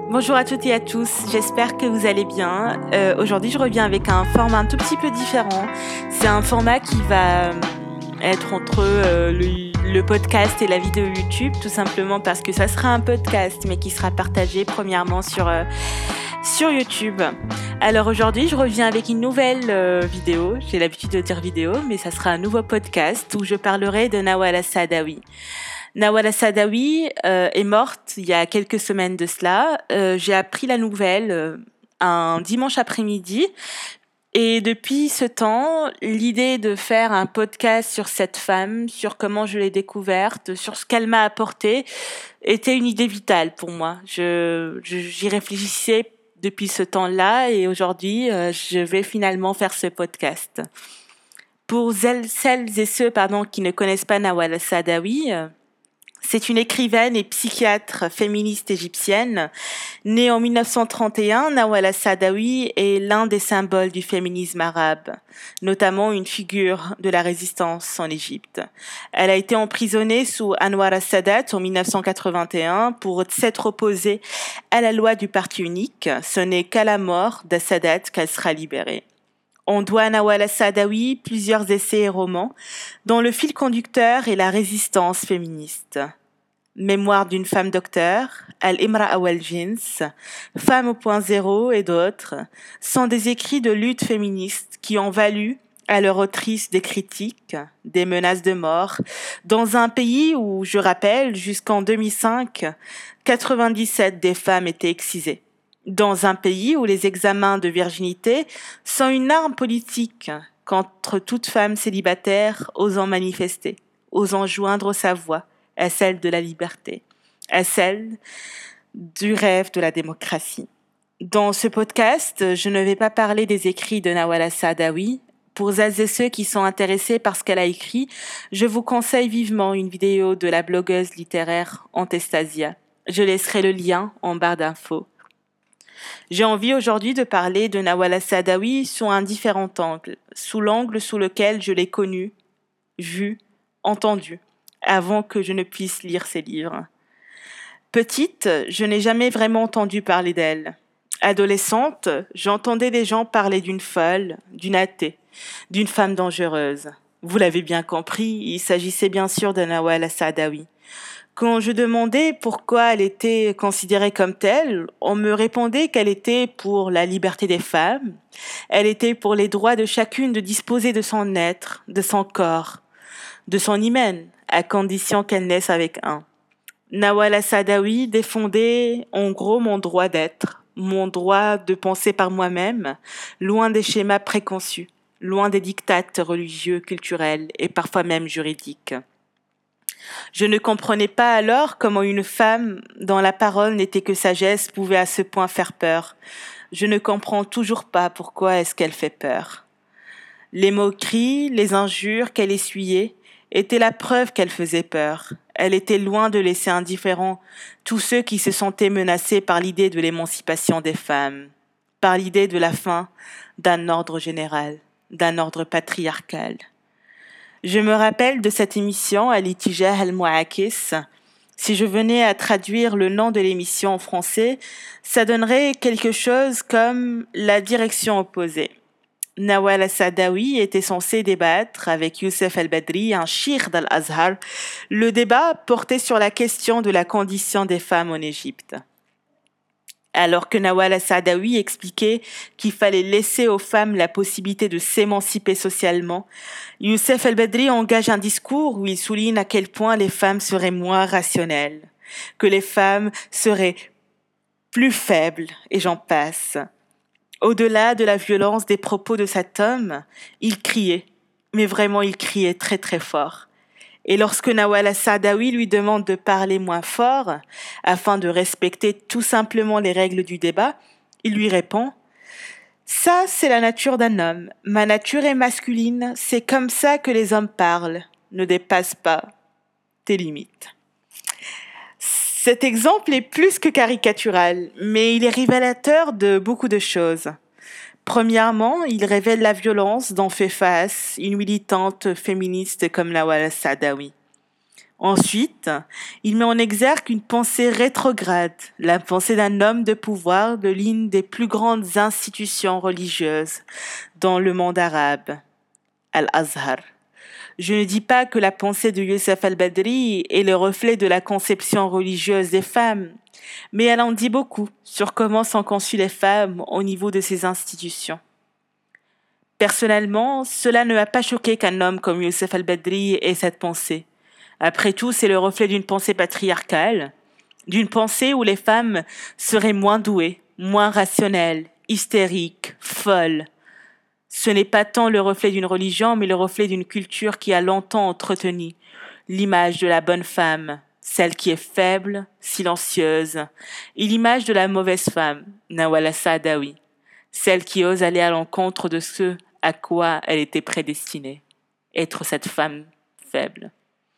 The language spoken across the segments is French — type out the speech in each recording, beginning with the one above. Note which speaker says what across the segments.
Speaker 1: Bonjour à toutes et à tous, j'espère que vous allez bien. Aujourd'hui, je reviens avec un format un tout petit peu différent. C'est un format qui va être entre le podcast et la vidéo YouTube, tout simplement parce que ça sera un podcast, mais qui sera partagé premièrement sur YouTube. Alors aujourd'hui, je reviens avec une nouvelle vidéo. J'ai l'habitude de dire vidéo, mais ça sera un nouveau podcast où je parlerai de Nawal Saadawi. Nawal Saadawi est morte il y a quelques semaines de cela. J'ai appris la nouvelle un dimanche après-midi. Et depuis ce temps, l'idée de faire un podcast sur cette femme, sur comment je l'ai découverte, sur ce qu'elle m'a apporté, était une idée vitale pour moi. J'y réfléchissais depuis ce temps-là et aujourd'hui, je vais finalement faire ce podcast. Pour celles et ceux qui ne connaissent pas Nawal Saadawi, c'est une écrivaine et psychiatre féministe égyptienne. Née en 1931, Nawal Saadawi est l'un des symboles du féminisme arabe, notamment une figure de la résistance en Égypte. Elle a été emprisonnée sous Anwar al-Sadat en 1981 pour s'être opposée à la loi du parti unique. Ce n'est qu'à la mort d'al-Sadat qu'elle sera libérée. On doit à Nawal Saadawi plusieurs essais et romans, dont le fil conducteur est la résistance féministe. Mémoire d'une femme docteur, Al-Imra Awal Jins, Femme au point zéro et d'autres, sont des écrits de lutte féministe qui ont valu à leur autrice des critiques, des menaces de mort, dans un pays où, je rappelle, jusqu'en 2005, 97 des femmes étaient excisées. Dans un pays où les examens de virginité sont une arme politique contre toute femme célibataire osant manifester, osant joindre sa voix à celle de la liberté, à celle du rêve de la démocratie. Dans ce podcast, je ne vais pas parler des écrits de Nawal Saadawi. Pour celles et ceux qui sont intéressés par ce qu'elle a écrit, je vous conseille vivement une vidéo de la blogueuse littéraire Antestasia. Je laisserai le lien en barre d'infos. J'ai envie aujourd'hui de parler de Nawal Saadawi sous un différent angle, sous l'angle sous lequel je l'ai connue, vue, entendue, avant que je ne puisse lire ses livres. Petite, je n'ai jamais vraiment entendu parler d'elle. Adolescente, j'entendais des gens parler d'une folle, d'une athée, d'une femme dangereuse. Vous l'avez bien compris, il s'agissait bien sûr de Nawal Saadawi. Quand je demandais pourquoi elle était considérée comme telle, on me répondait qu'elle était pour la liberté des femmes, elle était pour les droits de chacune de disposer de son être, de son corps, de son hymen, à condition qu'elle naisse avec un. Nawal Saadawi défendait en gros mon droit d'être, mon droit de penser par moi-même, loin des schémas préconçus, loin des dictats religieux, culturels et parfois même juridiques. Je ne comprenais pas alors comment une femme dont la parole n'était que sagesse pouvait à ce point faire peur. Je ne comprends toujours pas pourquoi est-ce qu'elle fait peur. Les moqueries, les injures qu'elle essuyait étaient la preuve qu'elle faisait peur. Elle était loin de laisser indifférents tous ceux qui se sentaient menacés par l'idée de l'émancipation des femmes, par l'idée de la fin d'un ordre général, d'un ordre patriarcal. Je me rappelle de cette émission Al-Ittijah al-Mu'akis. Si je venais à traduire le nom de l'émission en français, ça donnerait quelque chose comme la direction opposée. Nawal Saadawi était censé débattre avec Youssef al-Badri, un cheikh d'Al-Azhar. Le débat portait sur la question de la condition des femmes en Égypte. Alors que Nawal Saadawi expliquait qu'il fallait laisser aux femmes la possibilité de s'émanciper socialement, Youssef al-Badri engage un discours où il souligne à quel point les femmes seraient moins rationnelles, que les femmes seraient plus faibles, et j'en passe. Au-delà de la violence des propos de cet homme, il criait, mais vraiment il criait très très fort. Et lorsque Nawal Saadawi lui demande de parler moins fort, afin de respecter tout simplement les règles du débat, il lui répond « Ça, c'est la nature d'un homme. Ma nature est masculine. C'est comme ça que les hommes parlent. Ne dépasse pas tes limites. » Cet exemple est plus que caricatural, mais il est révélateur de beaucoup de choses. Premièrement, il révèle la violence dont fait face une militante féministe comme Nawal Saadawi. Ensuite, Il met en exergue une pensée rétrograde, la pensée d'un homme de pouvoir de l'une des plus grandes institutions religieuses dans le monde arabe, Al-Azhar. Je ne dis pas que la pensée de Youssef al-Badri est le reflet de la conception religieuse des femmes, mais elle en dit beaucoup sur comment sont conçues les femmes au niveau de ces institutions. Personnellement, cela ne m'a pas choqué qu'un homme comme Youssef al-Badri ait cette pensée. Après tout, c'est le reflet d'une pensée patriarcale, d'une pensée où les femmes seraient moins douées, moins rationnelles, hystériques, folles. Ce n'est pas tant le reflet d'une religion, mais le reflet d'une culture qui a longtemps entretenu l'image de la bonne femme, celle qui est faible, silencieuse, et l'image de la mauvaise femme, Nawala Saadawi, celle qui ose aller à l'encontre de ce à quoi elle était prédestinée, être cette femme faible.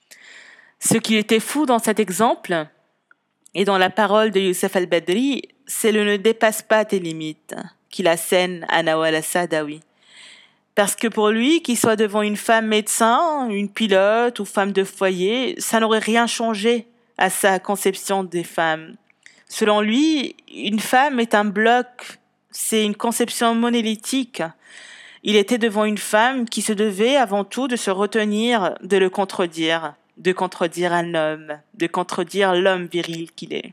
Speaker 1: Ce qui était fou dans cet exemple, et dans la parole de Youssef al-Badri, c'est le ne dépasse pas tes limites, qu'il assène à Nawala Saadawi. Parce que pour lui, qu'il soit devant une femme médecin, une pilote ou femme de foyer, ça n'aurait rien changé à sa conception des femmes. Selon lui, une femme est un bloc, c'est une conception monolithique. Il était devant une femme qui se devait avant tout de se retenir de le contredire, de contredire un homme, de contredire l'homme viril qu'il est.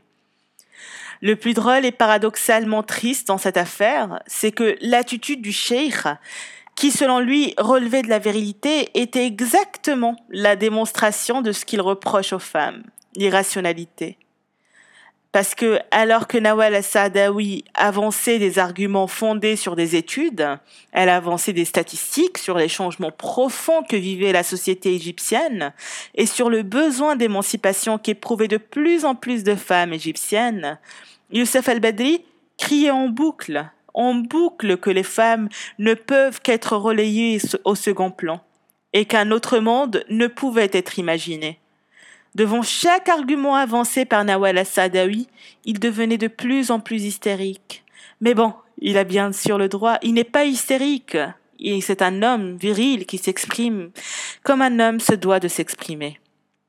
Speaker 1: Le plus drôle et paradoxalement triste dans cette affaire, c'est que l'attitude du cheikh, qui selon lui relevait de la virilité, était exactement la démonstration de ce qu'il reproche aux femmes, l'irrationalité. Parce que, alors que Nawala Saadawi avançait des arguments fondés sur des études, elle avançait des statistiques sur les changements profonds que vivait la société égyptienne et sur le besoin d'émancipation qu'éprouvaient de plus en plus de femmes égyptiennes, Youssef al-Badri criait en boucle que les femmes ne peuvent qu'être relayées au second plan et qu'un autre monde ne pouvait être imaginé. Devant chaque argument avancé par Nawala Saadawi, il devenait de plus en plus hystérique. Mais bon, il a bien sûr le droit, il n'est pas hystérique. C'est un homme viril qui s'exprime comme un homme se doit de s'exprimer.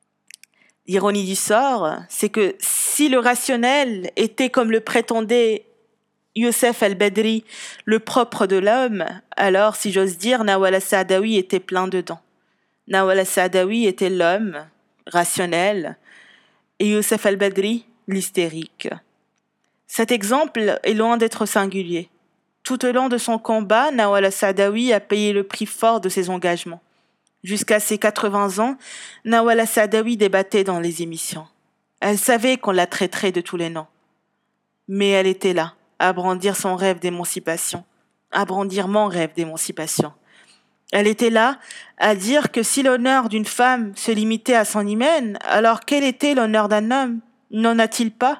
Speaker 1: L'ironie du sort, c'est que si le rationnel était comme le prétendait Youssef al-Badri, le propre de l'homme, alors, si j'ose dire, Nawala Saadawi était plein dedans. Nawala Saadawi était l'homme rationnel, et Youssef al-Badri, l'hystérique. Cet exemple est loin d'être singulier. Tout au long de son combat, Nawala Saadawi a payé le prix fort de ses engagements. Jusqu'à ses 80 ans, Nawala Saadawi débattait dans les émissions. Elle savait qu'on la traiterait de tous les noms. Mais elle était là, à brandir son rêve d'émancipation, à brandir mon rêve d'émancipation. Elle était là à dire que si l'honneur d'une femme se limitait à son hymen, alors quel était l'honneur d'un homme? N'en a-t-il pas?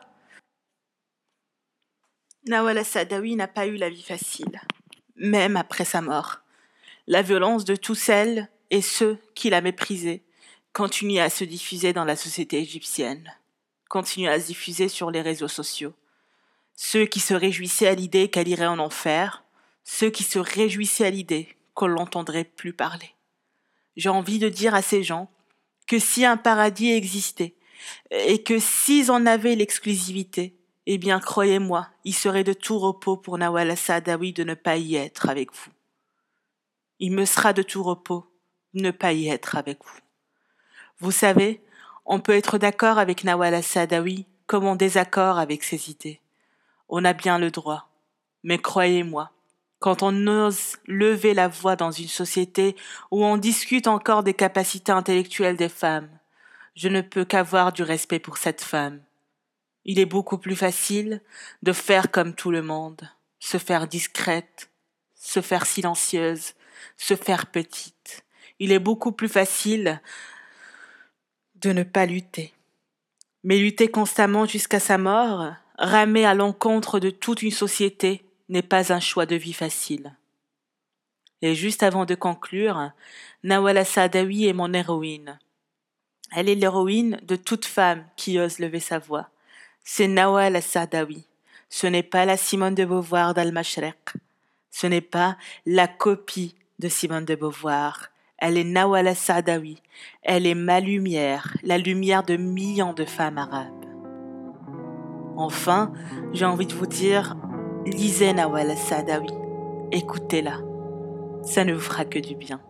Speaker 1: Nawala Saadawi n'a pas eu la vie facile, même après sa mort. La violence de tous celles et ceux qui la méprisaient continue à se diffuser dans la société égyptienne, continue à se diffuser sur les réseaux sociaux. Ceux qui se réjouissaient à l'idée qu'elle irait en enfer, ceux qui se réjouissaient à l'idée qu'on l'entendrait plus parler. J'ai envie de dire à ces gens que si un paradis existait et que s'ils en avaient l'exclusivité, eh bien, croyez-moi, il serait de tout repos pour Nawala Saadawi de ne pas y être avec vous. Il me sera de tout repos de ne pas y être avec vous. Vous savez, on peut être d'accord avec Nawala Saadawi comme en désaccord avec ses idées. On a bien le droit. Mais croyez-moi, quand on ose lever la voix dans une société où on discute encore des capacités intellectuelles des femmes, je ne peux qu'avoir du respect pour cette femme. Il est beaucoup plus facile de faire comme tout le monde, se faire discrète, se faire silencieuse, se faire petite. Il est beaucoup plus facile de ne pas lutter. Mais lutter constamment jusqu'à sa mort, ramer à l'encontre de toute une société, n'est pas un choix de vie facile. Et juste avant de conclure, Nawala Saadawi est mon héroïne. Elle est l'héroïne de toute femme qui ose lever sa voix. C'est Nawala Saadawi. Ce n'est pas la Simone de Beauvoir d'Al-Mashriq. Ce n'est pas la copie de Simone de Beauvoir, Elle est Nawala Saadawi. Elle est ma lumière, la lumière de millions de femmes arabes. Enfin, j'ai envie de vous dire, lisez Nawala Saadawi. Écoutez-la. Ça ne vous fera que du bien.